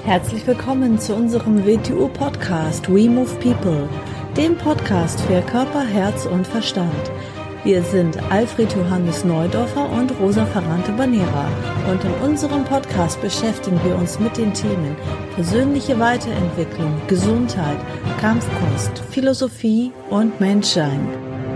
Herzlich willkommen zu unserem WTU-Podcast We Move People, dem Podcast für Körper, Herz und Verstand. Wir sind Alfred Johannes Neudorfer und Rosa Ferrante-Banera und in unserem Podcast beschäftigen wir uns mit den Themen persönliche Weiterentwicklung, Gesundheit, Kampfkunst, Philosophie und Menschsein.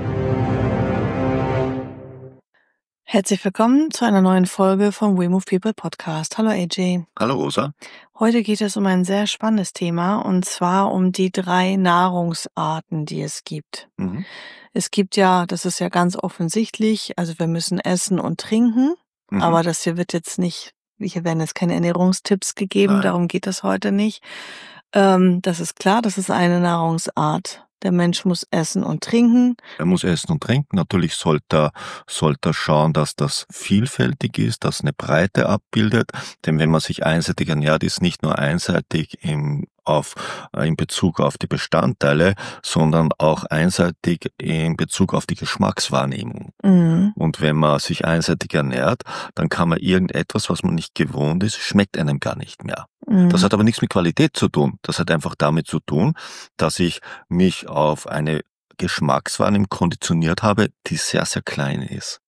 Herzlich willkommen zu einer neuen Folge vom We Move People Podcast. Hallo AJ. Hallo Rosa. Heute geht es um ein sehr spannendes Thema und zwar um die 3 Nahrungsarten, die es gibt. Es gibt ja, das ist ja ganz offensichtlich, also wir müssen essen und trinken, aber das hier wird jetzt nicht, hier werden jetzt keine Ernährungstipps gegeben, Nein. Darum geht es heute nicht. Das ist klar, das ist eine Nahrungsart. Der Mensch muss essen und trinken. Er muss essen und trinken. Natürlich sollte er schauen, dass das vielfältig ist, dass eine Breite abbildet. Denn wenn man sich einseitig ernährt, ist nicht nur einseitig in Bezug auf die Bestandteile, sondern auch einseitig in Bezug auf die Geschmackswahrnehmung. Und wenn man sich einseitig ernährt, dann kann man irgendetwas, was man nicht gewohnt ist, schmeckt einem gar nicht mehr. Das hat aber nichts mit Qualität zu tun. Das hat einfach damit zu tun, dass ich mich auf eine Geschmackswahrnehmung konditioniert habe, die sehr, sehr klein ist.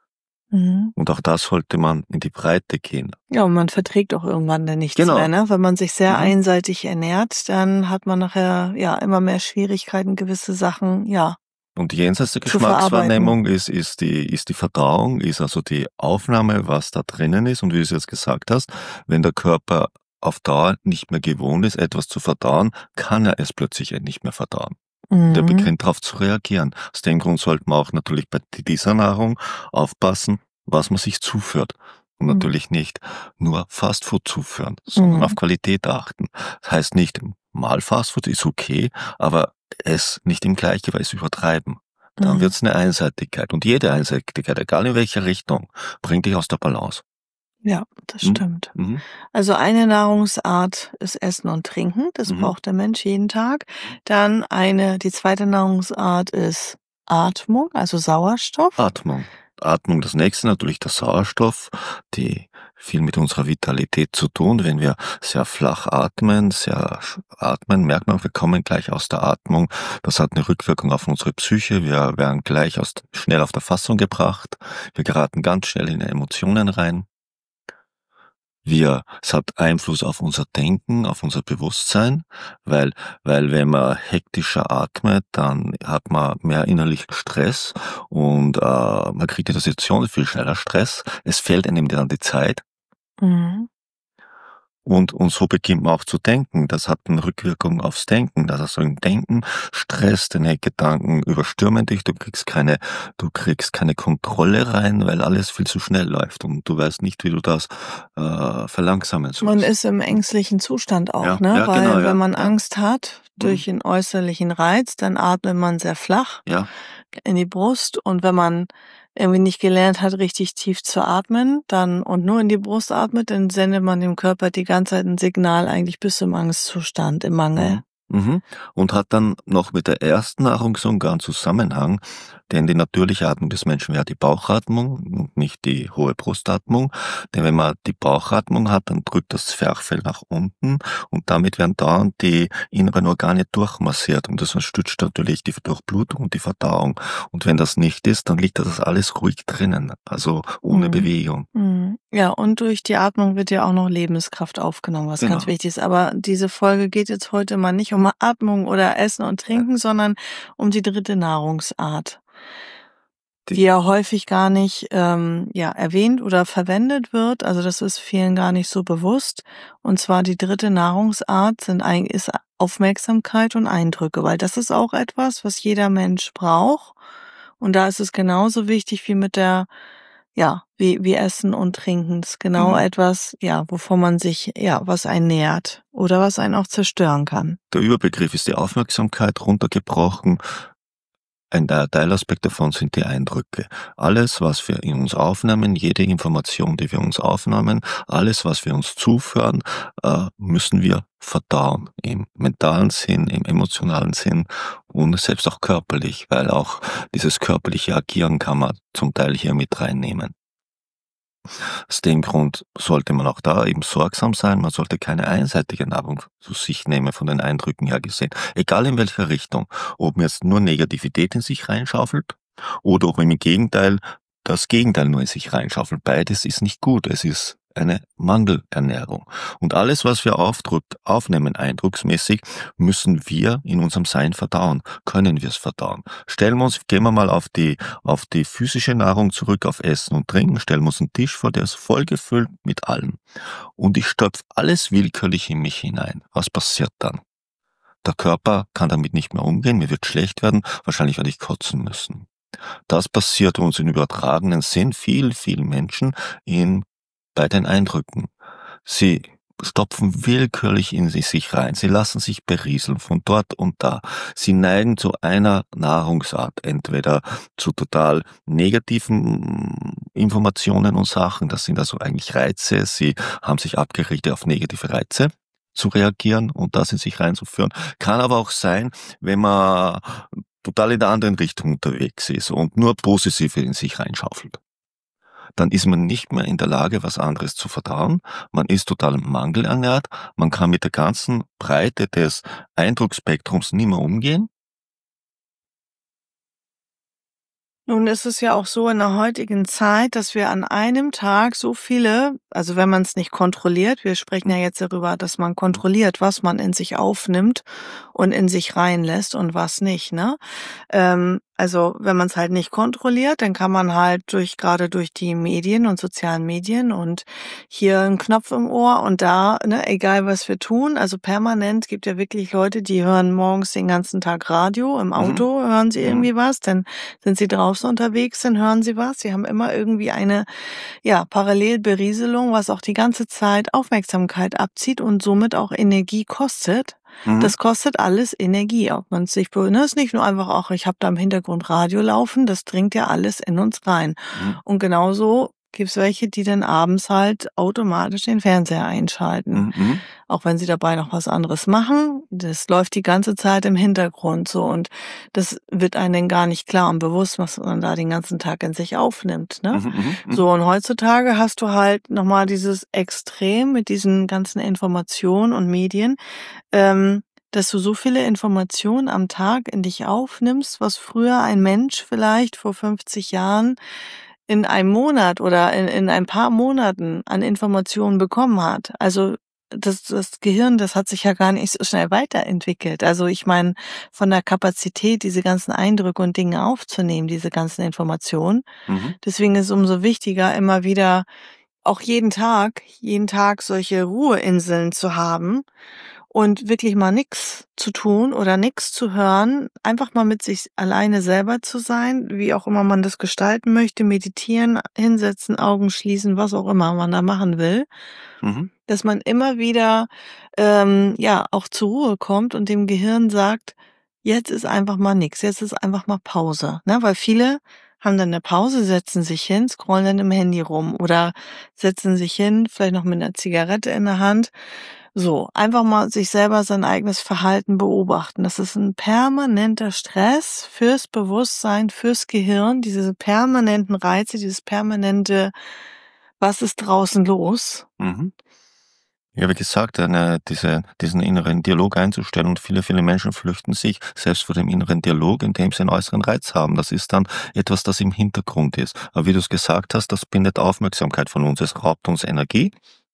Und auch da sollte man in die Breite gehen. Ja, und man verträgt auch irgendwann dann nichts mehr, ne? Wenn man sich sehr einseitig ernährt, dann hat man nachher ja immer mehr Schwierigkeiten, gewisse Sachen, ja. Und jenseits der Geschmackswahrnehmung ist die Verdauung, ist also die Aufnahme, was da drinnen ist. Und wie du es jetzt gesagt hast, wenn der Körper auf Dauer nicht mehr gewohnt ist, etwas zu verdauen, kann er es plötzlich nicht mehr verdauen. Der beginnt darauf zu reagieren. Aus dem Grund sollte man auch natürlich bei dieser Nahrung aufpassen, was man sich zuführt. Und natürlich nicht nur Fastfood zuführen, sondern auf Qualität achten. Das heißt nicht, mal Fastfood ist okay, aber es nicht im Gleichgewicht übertreiben. Dann wird es eine Einseitigkeit. Und jede Einseitigkeit, egal in welcher Richtung, bringt dich aus der Balance. Ja, das stimmt. Also eine Nahrungsart ist Essen und Trinken. Das braucht der Mensch jeden Tag. Dann die zweite Nahrungsart ist Atmung, also Sauerstoff. Atmung, das nächste natürlich der Sauerstoff, die viel mit unserer Vitalität zu tun. Wenn wir sehr flach atmen, merkt man, wir kommen gleich aus der Atmung. Das hat eine Rückwirkung auf unsere Psyche. Wir werden gleich schnell auf der Fassung gebracht. Wir geraten ganz schnell in Emotionen rein. Es hat Einfluss auf unser Denken, auf unser Bewusstsein, weil wenn man hektischer atmet, dann hat man mehr innerlichen Stress und man kriegt in der Situation viel schneller Stress. Es fehlt einem dann die Zeit. Und so beginnt man auch zu denken. Das hat eine Rückwirkung aufs Denken. Also im Denken Stress, deine Gedanken überstürmen dich. Du kriegst keine Kontrolle rein, weil alles viel zu schnell läuft und du weißt nicht, wie du das verlangsamen sollst. Man ist im ängstlichen Zustand auch, ne? Weil genau, wenn man Angst hat durch einen äußerlichen Reiz, dann atmet man sehr flach in die Brust, und wenn man irgendwie nicht gelernt hat, richtig tief zu atmen, und nur in die Brust atmet, dann sendet man dem Körper die ganze Zeit ein Signal eigentlich bis zum Angstzustand, im Mangel. Und hat dann noch mit der ersten Nahrung so einen ganzen Zusammenhang, denn die natürliche Atmung des Menschen wäre die Bauchatmung und nicht die hohe Brustatmung. Denn wenn man die Bauchatmung hat, dann drückt das Zwerchfell nach unten und damit werden dauernd die inneren Organe durchmassiert und das unterstützt natürlich die Durchblutung und die Verdauung. Und wenn das nicht ist, dann liegt das alles ruhig drinnen, also ohne Bewegung. Ja, und durch die Atmung wird ja auch noch Lebenskraft aufgenommen, was ganz wichtig ist. Aber diese Folge geht jetzt heute mal nicht um Atmung oder Essen und Trinken, sondern um die 3. Nahrungsart, die ja häufig gar nicht erwähnt oder verwendet wird. Also das ist vielen gar nicht so bewusst. Und zwar die 3. Nahrungsart ist Aufmerksamkeit und Eindrücke, weil das ist auch etwas, was jeder Mensch braucht. Und da ist es genauso wichtig wie mit wie Essen und Trinken. Das ist genau etwas, wovon man sich, was einen nährt oder was einen auch zerstören kann. Der Überbegriff ist die Aufmerksamkeit, runtergebrochen. Ein Teilaspekt davon sind die Eindrücke. Alles, was wir in uns aufnehmen, jede Information, die wir uns aufnehmen, alles, was wir uns zuführen, müssen wir verdauen. Im mentalen Sinn, im emotionalen Sinn und selbst auch körperlich, weil auch dieses körperliche Agieren kann man zum Teil hier mit reinnehmen. Aus dem Grund sollte man auch da eben sorgsam sein. Man sollte keine einseitige Nahrung zu sich nehmen, von den Eindrücken her gesehen. Egal in welcher Richtung. Ob man jetzt nur Negativität in sich reinschaufelt oder ob man im Gegenteil das Gegenteil nur in sich reinschaufelt. Beides ist nicht gut. Es ist eine Mangelernährung. Und alles, was wir aufnehmen, eindrucksmäßig, müssen wir in unserem Sein verdauen. Können wir es verdauen? Gehen wir mal auf die physische Nahrung zurück, auf Essen und Trinken, stellen wir uns einen Tisch vor, der ist voll gefüllt mit allem. Und ich stopfe alles willkürlich in mich hinein. Was passiert dann? Der Körper kann damit nicht mehr umgehen, mir wird schlecht werden, wahrscheinlich werde ich kotzen müssen. Das passiert uns im übertragenen Sinn vielen Menschen bei den Eindrücken. Sie stopfen willkürlich in sich rein. Sie lassen sich berieseln von dort und da. Sie neigen zu einer Nahrungsart, entweder zu total negativen Informationen und Sachen. Das sind also eigentlich Reize. Sie haben sich abgerichtet auf negative Reize zu reagieren und das in sich reinzuführen. Kann aber auch sein, wenn man total in der anderen Richtung unterwegs ist und nur Positive in sich reinschaufelt. Dann ist man nicht mehr in der Lage, was anderes zu verdauen. Man ist total mangelernährt. Man kann mit der ganzen Breite des Eindrucksspektrums nicht mehr umgehen. Nun ist es ja auch so in der heutigen Zeit, dass wir an einem Tag so viele, also wenn man es nicht kontrolliert, wir sprechen ja jetzt darüber, dass man kontrolliert, was man in sich aufnimmt und in sich reinlässt und was nicht, ne? Also wenn man es halt nicht kontrolliert, dann kann man halt gerade durch die Medien und sozialen Medien und hier einen Knopf im Ohr und da, ne, egal was wir tun, also permanent gibt ja wirklich Leute, die hören morgens den ganzen Tag Radio, im Auto hören sie irgendwie was, dann sind sie draußen unterwegs, dann hören sie was. Sie haben immer irgendwie eine, Parallelberieselung, was auch die ganze Zeit Aufmerksamkeit abzieht und somit auch Energie kostet. Das kostet alles Energie, ob man sich, ne, ist nicht nur einfach, ach, ich habe da im Hintergrund Radio laufen, das dringt ja alles in uns rein. Und genauso gibt's welche, die dann abends halt automatisch den Fernseher einschalten. Auch wenn sie dabei noch was anderes machen, das läuft die ganze Zeit im Hintergrund so und das wird einem gar nicht klar und bewusst, was man da den ganzen Tag in sich aufnimmt, ne? So, und heutzutage hast du halt nochmal dieses Extrem mit diesen ganzen Informationen und Medien, dass du so viele Informationen am Tag in dich aufnimmst, was früher ein Mensch vielleicht vor 50 Jahren in einem Monat oder in ein paar Monaten an Informationen bekommen hat. Also das Gehirn, das hat sich ja gar nicht so schnell weiterentwickelt. Also ich meine, von der Kapazität, diese ganzen Eindrücke und Dinge aufzunehmen, diese ganzen Informationen. Deswegen ist es umso wichtiger, immer wieder auch jeden Tag solche Ruheinseln zu haben und wirklich mal nichts zu tun oder nichts zu hören, einfach mal mit sich alleine selber zu sein, wie auch immer man das gestalten möchte, meditieren, hinsetzen, Augen schließen, was auch immer man da machen will, dass man immer wieder auch zur Ruhe kommt und dem Gehirn sagt, jetzt ist einfach mal nichts, jetzt ist einfach mal Pause, ne? Weil viele haben dann eine Pause, setzen sich hin, scrollen dann im Handy rum oder setzen sich hin, vielleicht noch mit einer Zigarette in der Hand. So, einfach mal sich selber sein eigenes Verhalten beobachten. Das ist ein permanenter Stress fürs Bewusstsein, fürs Gehirn, diese permanenten Reize, dieses permanente, was ist draußen los? Ja, wie gesagt, diesen inneren Dialog einzustellen und viele Menschen flüchten sich selbst vor dem inneren Dialog, indem sie einen äußeren Reiz haben. Das ist dann etwas, das im Hintergrund ist. Aber wie du es gesagt hast, das bindet Aufmerksamkeit von uns, es raubt uns Energie.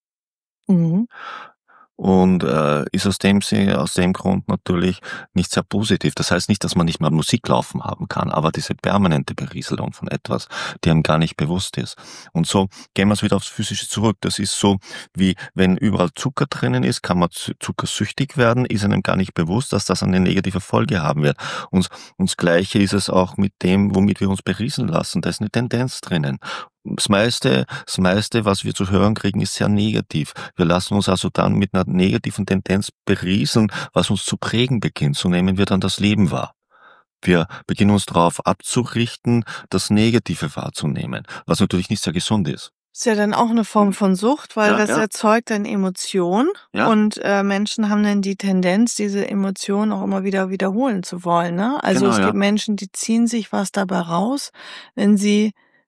Und ist aus dem Grund natürlich nicht sehr positiv. Das heißt nicht, dass man nicht mal Musik laufen haben kann, aber diese permanente Berieselung von etwas, die einem gar nicht bewusst ist. Und so gehen wir es wieder aufs Physische zurück. Das ist so, wie wenn überall Zucker drinnen ist, kann man zuckersüchtig werden, ist einem gar nicht bewusst, dass das eine negative Folge haben wird. Und das Gleiche ist es auch mit dem, womit wir uns berieseln lassen. Da ist eine Tendenz drinnen. Das meiste, was wir zu hören kriegen, ist sehr negativ. Wir lassen uns also dann mit einer negativen Tendenz berieseln, was uns zu prägen beginnt. So nehmen wir dann das Leben wahr. Wir beginnen uns darauf abzurichten, das Negative wahrzunehmen, was natürlich nicht sehr gesund ist. Ist ja dann auch eine Form von Sucht, weil das erzeugt dann Emotionen und Menschen haben dann die Tendenz, diese Emotionen auch immer wieder wiederholen zu wollen, ne? Also es gibt Menschen, die ziehen sich was dabei raus, wenn sie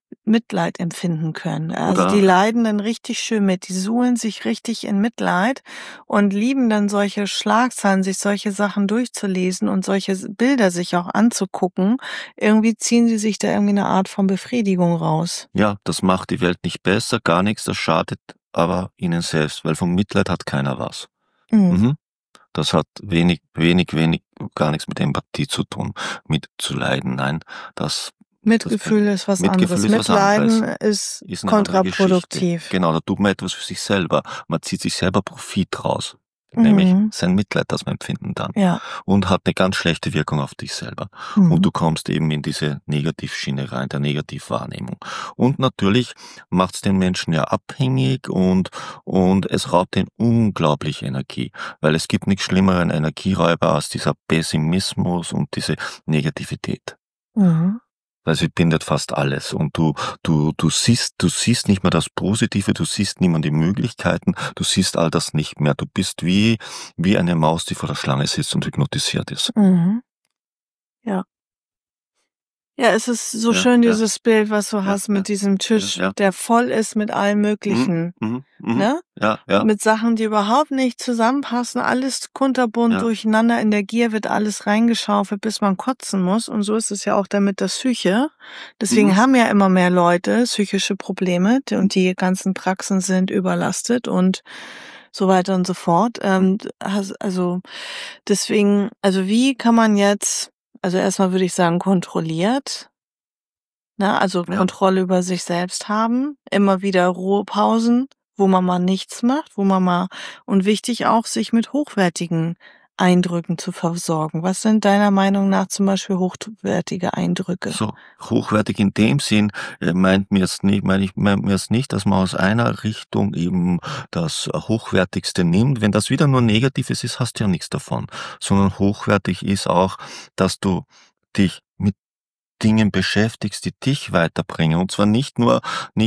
Mitleid empfinden können. Also die leiden dann richtig schön mit, die suhlen sich richtig in Mitleid und lieben dann solche Schlagzeilen, sich solche Sachen durchzulesen und solche Bilder sich auch anzugucken. Irgendwie ziehen sie sich da irgendwie eine Art von Befriedigung raus. Ja, das macht die Welt nicht besser, gar nichts, das schadet aber ihnen selbst, weil vom Mitleid hat keiner was. Mhm. Das hat wenig, gar nichts mit Empathie zu tun, mit zu leiden. Nein, Mitgefühl ist was Mitgefühl anderes. ist was anderes. Mitleiden ist Ist eine andere kontraproduktiv. Geschichte. Genau, da tut man etwas für sich selber. Man zieht sich selber Profit raus. Nämlich sein Mitleid, das man empfinden dann. Ja. Und hat eine ganz schlechte Wirkung auf dich selber. Und du kommst eben in diese Negativschiene rein, der Negativwahrnehmung. Und natürlich macht es den Menschen ja abhängig und es raubt den unglaublich Energie. Weil es gibt nichts schlimmeren Energieräuber als dieser Pessimismus und diese Negativität. Weil sie bindet fast alles und du siehst nicht mehr das Positive, du siehst nicht mehr die Möglichkeiten, du siehst all das nicht mehr. Du bist wie eine Maus, die vor der Schlange sitzt und hypnotisiert ist. Ja. Ja, es ist so schön, dieses Bild, was du hast mit diesem Tisch, der voll ist mit allem Möglichen. Ne? Ja. Mit Sachen, die überhaupt nicht zusammenpassen, alles kunterbunt durcheinander, in der Gier wird alles reingeschaufelt, bis man kotzen muss. Und so ist es ja auch dann mit der Psyche. Deswegen haben ja immer mehr Leute psychische Probleme und die ganzen Praxen sind überlastet und so weiter und so fort. Also deswegen, also wie kann man jetzt, also erstmal würde ich sagen, kontrolliert, ne, also Kontrolle über sich selbst haben, immer wieder Ruhepausen, wo man mal nichts macht, und wichtig auch, sich mit hochwertigen Eindrücken zu versorgen. Was sind deiner Meinung nach zum Beispiel hochwertige Eindrücke? So, hochwertig in dem Sinn meint mir jetzt nicht, dass man aus einer Richtung eben das Hochwertigste nimmt. Wenn das wieder nur Negatives ist, hast du ja nichts davon. Sondern hochwertig ist auch, dass du dich mit Dingen beschäftigst, die dich weiterbringen. Und zwar nicht nur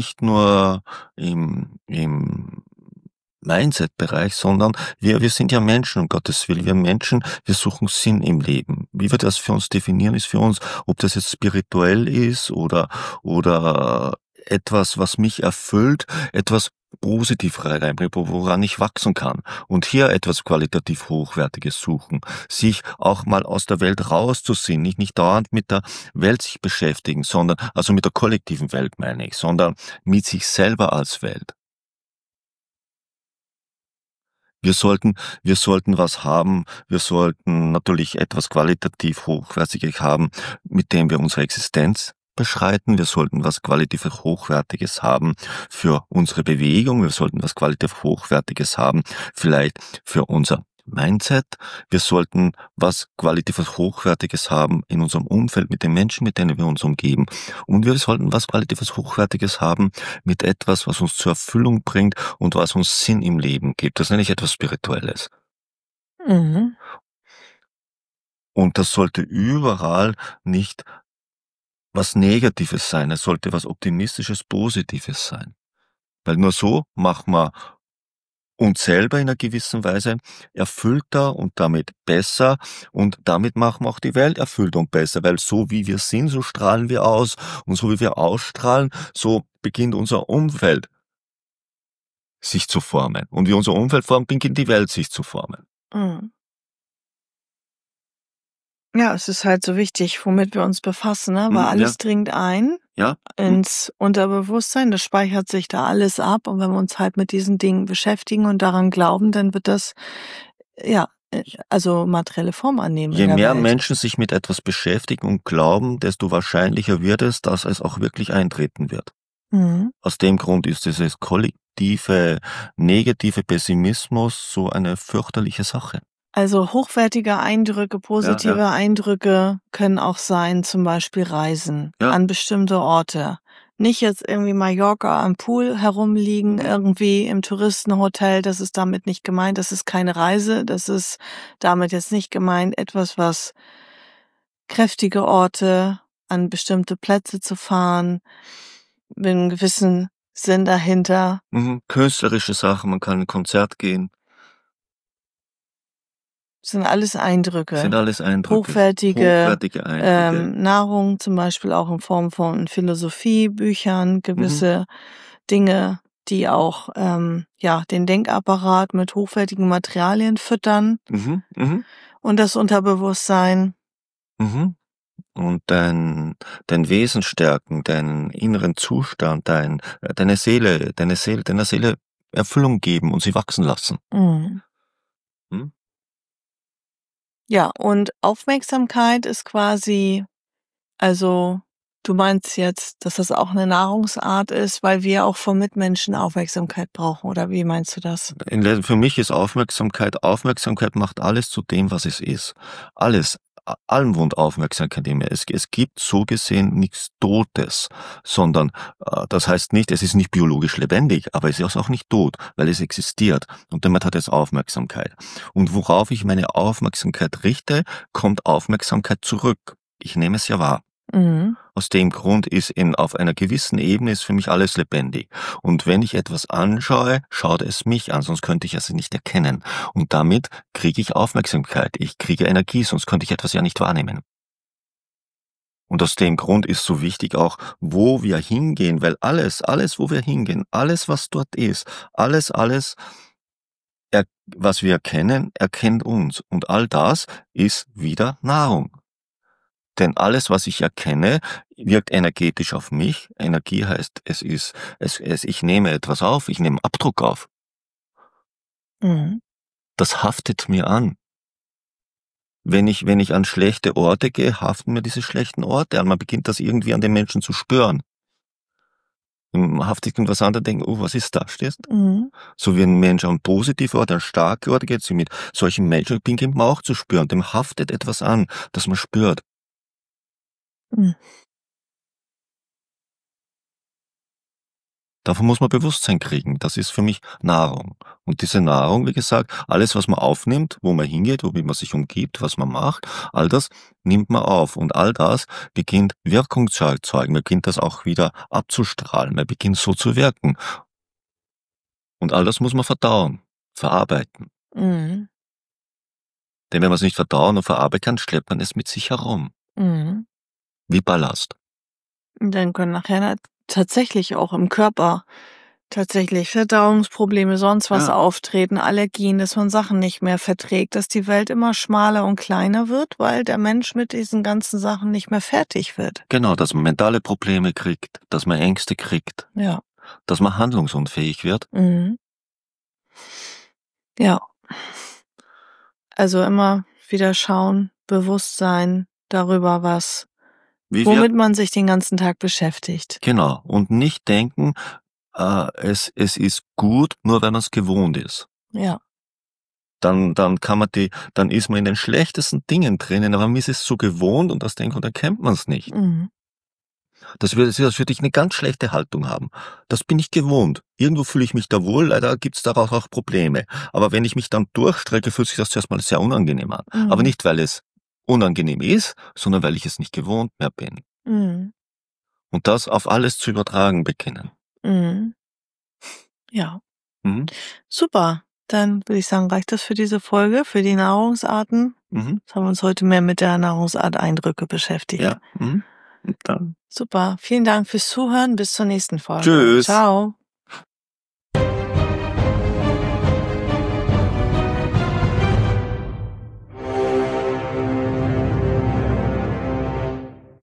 im Mindset-Bereich, sondern wir sind ja Menschen, um Gottes Willen. Wir Menschen, wir suchen Sinn im Leben. Wie wir das für uns definieren, ist für uns, ob das jetzt spirituell ist oder etwas, was mich erfüllt, etwas positiv reinbringt, woran ich wachsen kann. Und hier etwas qualitativ Hochwertiges suchen. Sich auch mal aus der Welt rauszuziehen, nicht dauernd mit der Welt sich beschäftigen, sondern, also mit der kollektiven Welt meine ich, sondern mit sich selber als Welt. Wir sollten was haben, wir sollten natürlich etwas qualitativ Hochwertiges haben, mit dem wir unsere Existenz beschreiten. Wir sollten was qualitativ Hochwertiges haben für unsere Bewegung. Wir sollten was qualitativ Hochwertiges haben, vielleicht für unser Mindset. Wir sollten was qualitativ Hochwertiges haben in unserem Umfeld, mit den Menschen, mit denen wir uns umgeben. Und wir sollten was qualitativ Hochwertiges haben mit etwas, was uns zur Erfüllung bringt und was uns Sinn im Leben gibt. Das nenne ich etwas Spirituelles. Und das sollte überall nicht was Negatives sein. Es sollte was Optimistisches, Positives sein. Weil nur so machen wir uns selber in einer gewissen Weise erfüllter und damit besser und damit machen wir auch die Welt erfüllter und besser, weil so wie wir sind, so strahlen wir aus und so wie wir ausstrahlen, so beginnt unser Umfeld sich zu formen und wie unser Umfeld formt, beginnt die Welt sich zu formen. Ja, es ist halt so wichtig, womit wir uns befassen, ne? Weil alles dringt ein ins Unterbewusstsein, das speichert sich da alles ab und wenn wir uns halt mit diesen Dingen beschäftigen und daran glauben, dann wird das, also materielle Form annehmen. Je in der mehr Welt. Menschen sich mit etwas beschäftigen und glauben, desto wahrscheinlicher wird es, dass es auch wirklich eintreten wird. Aus dem Grund ist dieses kollektive, negative Pessimismus so eine fürchterliche Sache. Also hochwertige Eindrücke, positive Eindrücke können auch sein, zum Beispiel Reisen an bestimmte Orte. Nicht jetzt irgendwie Mallorca am Pool herumliegen, irgendwie im Touristenhotel, das ist damit nicht gemeint, das ist keine Reise, das ist damit jetzt nicht gemeint, etwas, was kräftige Orte, an bestimmte Plätze zu fahren, mit einem gewissen Sinn dahinter. Künstlerische Sachen, man kann in ein Konzert gehen. Sind alles Eindrücke. Sind alles Eindrücke. Hochwertige Eindrücke. Nahrung, zum Beispiel auch in Form von Philosophiebüchern, gewisse Dinge, die auch den Denkapparat mit hochwertigen Materialien füttern und das Unterbewusstsein. Und dein Wesen stärken, deinen inneren Zustand, deiner Seele Erfüllung geben und sie wachsen lassen. Ja, und Aufmerksamkeit ist quasi, also du meinst jetzt, dass das auch eine Nahrungsart ist, weil wir auch von Mitmenschen Aufmerksamkeit brauchen, oder wie meinst du das? Für mich ist Aufmerksamkeit macht alles zu dem, was es ist. Alles. Allem wohnt Aufmerksamkeit in mir. Es gibt so gesehen nichts Totes, sondern das heißt nicht, es ist nicht biologisch lebendig, aber es ist auch nicht tot, weil es existiert und damit hat es Aufmerksamkeit. Und worauf ich meine Aufmerksamkeit richte, kommt Aufmerksamkeit zurück. Ich nehme es ja wahr. Aus dem Grund ist auf einer gewissen Ebene ist für mich alles lebendig. Und wenn ich etwas anschaue, schaut es mich an, sonst könnte ich es nicht erkennen. Und damit kriege ich Aufmerksamkeit, ich kriege Energie, sonst könnte ich etwas ja nicht wahrnehmen. Und aus dem Grund ist so wichtig auch, wo wir hingehen, weil alles, wo wir hingehen, alles, was dort ist, alles, was wir erkennen, erkennt uns. Und all das ist wieder Nahrung. Denn alles, was ich erkenne, wirkt energetisch auf mich. Energie heißt, ich nehme etwas auf, ich nehme Abdruck auf. Das haftet mir an. Wenn ich an schlechte Orte gehe, haften mir diese schlechten Orte an. Man beginnt das irgendwie an den Menschen zu spüren. Man haftet irgendwas an, dann denkt, oh, was ist da, stehst? So wie ein Mensch an positive Orte, an starke Orte geht, mit solchen Menschen beginnt man auch zu spüren. Dem haftet etwas an, das man spürt. Davon muss man Bewusstsein kriegen. Das ist für mich Nahrung. Und diese Nahrung, wie gesagt, alles, was man aufnimmt, wo man hingeht, wie man sich umgibt, was man macht, all das nimmt man auf. Und all das beginnt Wirkung zu erzeugen. Man beginnt das auch wieder abzustrahlen. Man beginnt so zu wirken. Und all das muss man verdauen, verarbeiten. Denn wenn man es nicht verdauen und verarbeiten kann, schleppt man es mit sich herum. Wie Ballast. Und dann können nachher tatsächlich auch im Körper Verdauungsprobleme, sonst was auftreten, Allergien, dass man Sachen nicht mehr verträgt, dass die Welt immer schmaler und kleiner wird, weil der Mensch mit diesen ganzen Sachen nicht mehr fertig wird. Genau, dass man mentale Probleme kriegt, dass man Ängste kriegt, dass man handlungsunfähig wird. Ja. Also immer wieder schauen, bewusst sein darüber, womit man sich den ganzen Tag beschäftigt. Genau. Und nicht denken, es ist gut, nur wenn man es gewohnt ist. Ja. Dann ist man in den schlechtesten Dingen drinnen, aber man ist es so gewohnt und dann kennt man es nicht. Das würde ich eine ganz schlechte Haltung haben. Das bin ich gewohnt. Irgendwo fühle ich mich da wohl, leider gibt's daraus auch Probleme. Aber wenn ich mich dann durchstrecke, fühlt sich das zuerst mal sehr unangenehm an. Aber nicht, weil es unangenehm ist, sondern weil ich es nicht gewohnt mehr bin. Und das auf alles zu übertragen beginnen. Ja. Super. Dann würde ich sagen, reicht das für diese Folge, für die Nahrungsarten. Jetzt haben wir uns heute mehr mit der Nahrungsart Eindrücke beschäftigt. Ja. Und dann. Super. Vielen Dank fürs Zuhören. Bis zur nächsten Folge. Tschüss. Ciao.